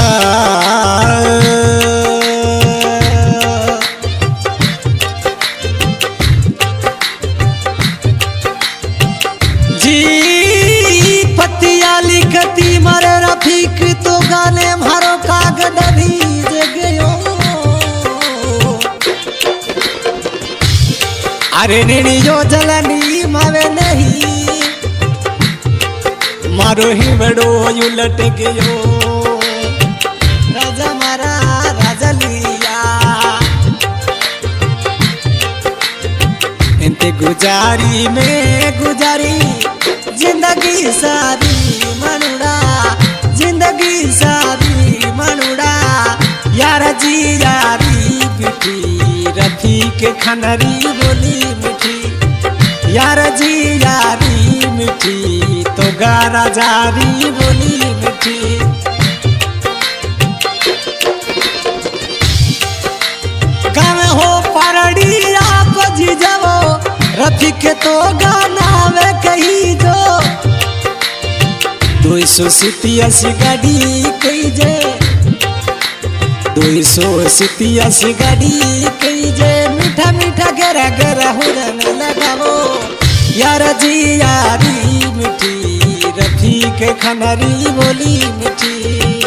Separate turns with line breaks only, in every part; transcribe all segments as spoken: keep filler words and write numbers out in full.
जी पतिया लिखती मरे रफीक तो गाने मारो कागज भीज गयो। अरे निणियो जलनी मावे नहीं मारो ही बड़ो उलट गयो। राजा मारा राजा लिया इंते गुजारी में गुजारी जिंदगी सारी मनुड़ा जिंदगी सारी मनुड़ा यार जी यारी बिठी रफीक खनरी बोली मिठी यार जी यारी मिठी तो गारा जारी बोली मिठी। गाँव हो परड़ी आप जी जाओ रफीक तो गाना वे कही जो दो सौ सितियासी गाड़ी कही जे दो सौ सितियासी गाड़ी कही जे मीठा मीठा गरा गरा हुरन लगावो यार जी यारी मिठी रफीक खनरी बोली मिठी।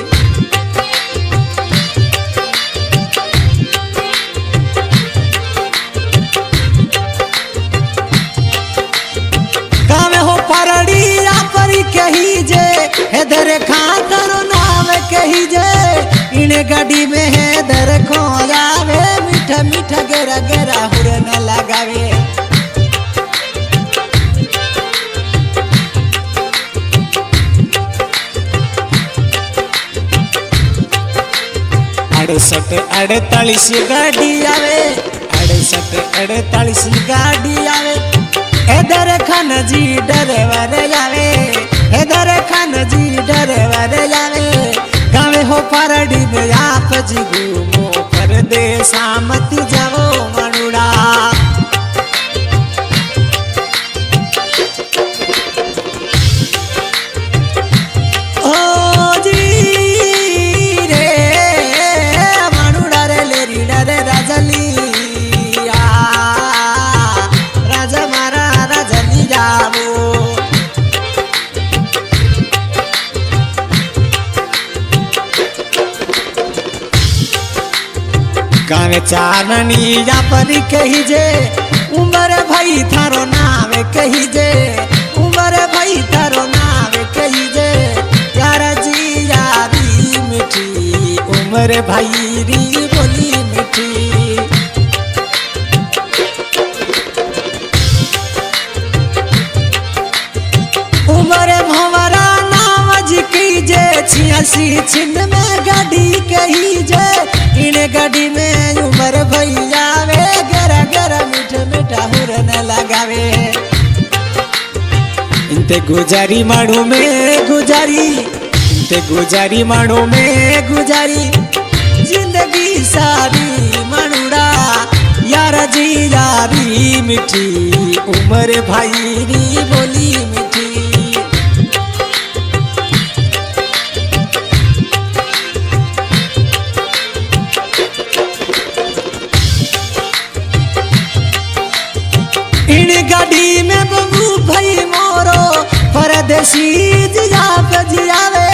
गाँव हो परड़ी या परी कही जे हेदर खा करो नाम कही जे इने गाड़ी में हेदर खो जावे मीठा मीठा गरा गरा हुरन लगावे। अड़सठ अड़तालीस गाड़ी आवे अड़सठ अड़तालीस गाड़ी आवे हेदर खान जी डरवर जावे हेदर खान जी डरवर जावे। गाँव हो परड़ी में आप जी घूमो परदेसा मत जाओ मनुड़ा। ओ जी रे मनुड़ा रे ले रीडा रे राजलिया राजा मारा राजली जावो। गाँव चाननी या परी कही जे उमर भाई थारो नाम कही जे उमर भाई थारो नाम कही जे यार जी यारी मिठी उमर भाई री बोली मिठी। उमर भंवरा नाम जी कही जे छियासी छिंद में गाड़ी कही जे इने गाड़ी में उमर भैया वे गरा गरा मीठा मीठा हुरन लगावे। इंते गुजारी माड़ू में गुजारी इंते गुजारी माड़ू में गुजारी जिंदगी सारी मनुड़ा यार जी यारी मिठी उमर भाई री बोली मिठी। इन गाड़ी में बबू भाई मोरो परदेसी जिया जियावे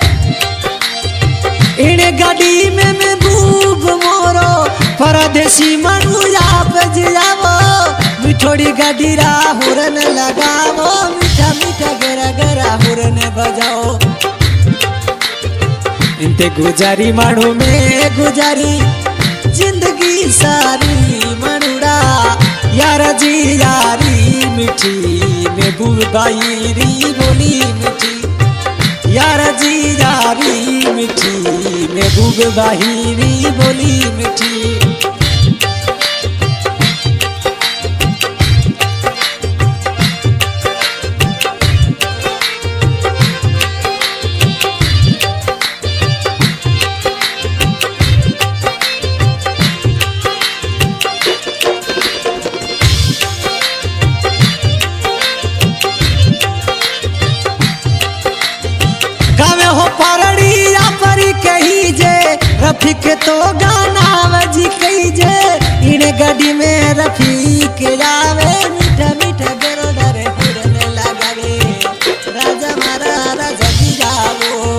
इन गाड़ी में महबूब मोरो परदेसी मनु आप जियावो मिठोड़ी गाड़ी रा हुरन लगावो मीठा मीठा गरा गरा हुरन बजाओ। इंते गुजारी माड़ू में गुजारी जिंदगी सारी मनुड़ा यार जी यारी मिठी महबूब बाई री बोली मिठी यार जी यारी मिठी महबूब बाई री बोली मिठी। परड़ी या परी कही रफीक तो गाना बजी कही जे इन गाड़ी में रफीक आवे मीठा मीठा गरो डरे हुरने लगावे राजा मारा राजा जी जावो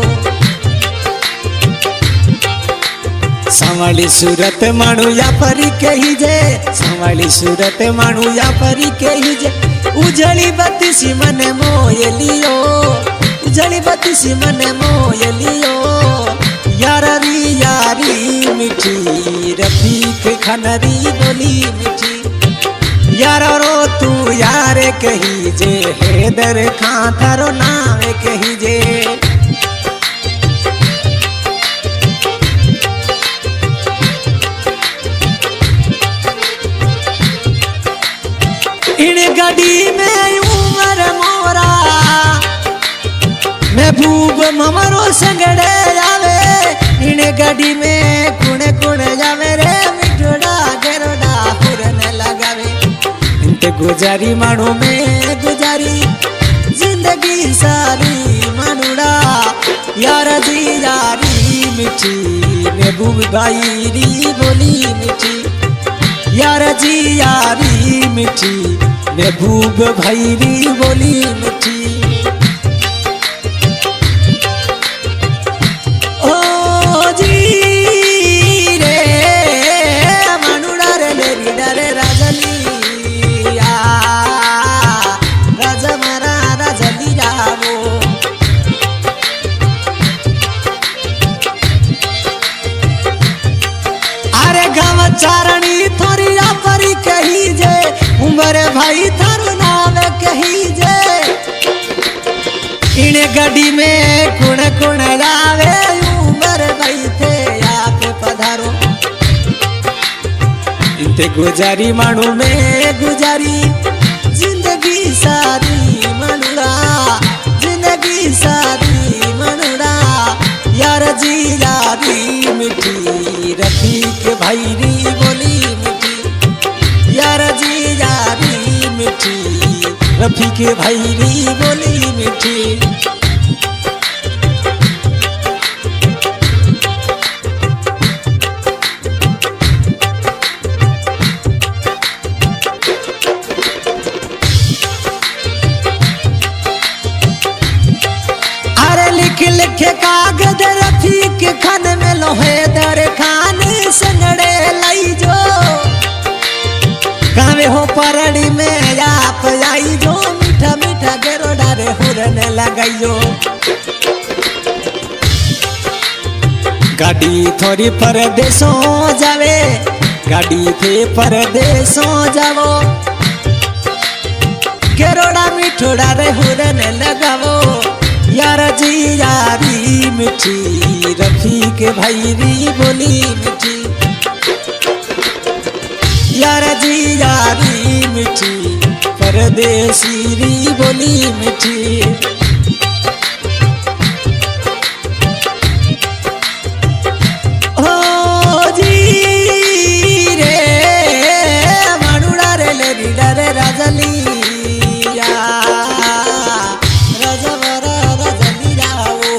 संवाली सूरत मानू या परी कही जे संवाली सूरत मानू या परी कही जे उजली बत्ती सी मन मोयलियो उजली बत्ती सी मन मोयलियो यारी यारी मिठी रफीक खनरी बोली मिठी यार रो तू यार कही जे हैदर खां थारो नाम कही जे इन गाड़ी में उमर मोरा महबूब ममरो संगड़े जावे इन गाड़ी में कुणे कुणे जावे रे मिठोड़ा गेरोड़ा हुरन लगावे इनते गुजारी मानो में गुजारी जिंदगी सारी मानुड़ा यार जी यारी मिठी महबूब भाई री बोली मिठी यार जी यारी मिठी महबूब भाई री बोली मिठी ओ जी रे मानुड़ा रे लेरी डरे राजलिया राजा मारा राजली जावो अरे गाँव चारणी थोड़ी परी कही जे उमर भाई थारू नाम कही जे इन गाड़ी में कुण कुण जावे उमर भाई थे आप पधारो इनते गुजारी मानू में गुजारी जिंदगी सारी मनुड़ा जिंदगी सारी मनुड़ा यार जी यारी मिठी रफीक भाई री बोली मिठी यार जी यारी मिठी रफीक भाई री बोली मिठी अरे लिख लिख कागज रफीक खान में लोहे दर खान संगड़े लाई जो गावे हो परड़ी में आप आई जो मीठा मीठा गेरो डारे हुरने लगाइयो गाड़ी थोड़ी परदेसों जावे गाड़ी थे परदेसों जावो गेरोड़ा मिठोड़ा रे हुरने लगावो यार जी यारी मिठी रफीक भाई री बोली मिठी यार जी यारी मिठी परदेसी री बोली मिठी ओ जी रे मानुड़ा रे लेरी डरे राजलिया राजवरा राजली जाओ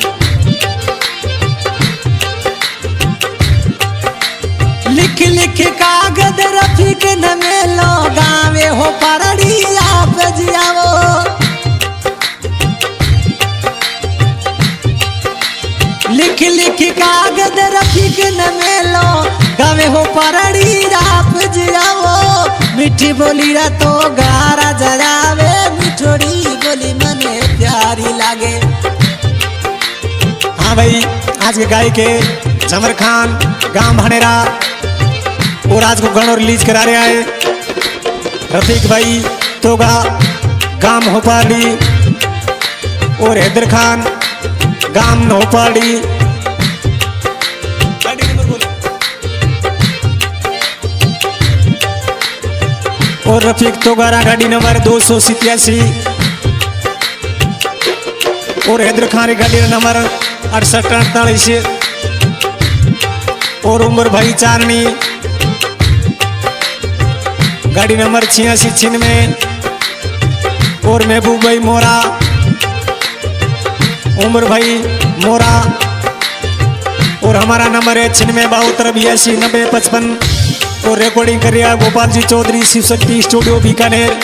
लिख लिख कागज रफीक न मेलो गावे हो परड़ी आप जियावो लिख लिख कागज रफीक न मेलो गावे हो परड़ी आप जियावो मिठी बोली रा तो गारा जरावे मिठोड़ी बोली मने प्यारी लागे। हाँ भाई आज के गाय के जमर खान गांव भनेरा और आज को गाना रिलीज करा रहे हैं रफीक भाई तोगा गांव होपाड़ी और हैदर खान गांव होपाड़ी और रफीक तोगारा गाड़ी नंबर दो सौ सितयासी और हैदर खान गाड़ी नंबर अड़सठ अड़तालीस और उमर भाई चारनी गाड़ी नंबर छियासी छिन्नवे और महबूब भाई मोरा उमर भाई मोरा और और हमारा नंबर है छिन्नवे बहत्तर बयासी नब्बे पचपन और रिकॉर्डिंग कर रहा गोपाल जी चौधरी शिव शक्ति स्टूडियो बीकानेर।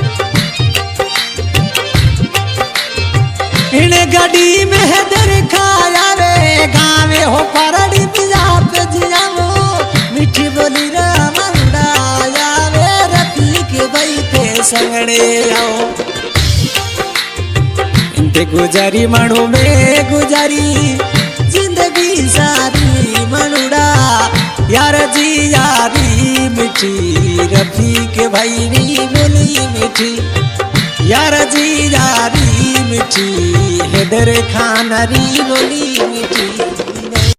इन गाड़ी में है दर खाया वे गावे हो परड़ी पिया पे जियावो मीठी बोली रे मंडाया वे रखी के बैठे संगड़े आओ इनते गुजारी मानू में गुजारी जिंदगी सारी मनुड़ा यार जी यारी मीठी रफी के भाई नी बोली मीठी यार जी यारी मीठी हैदर खान री बोली मीठी।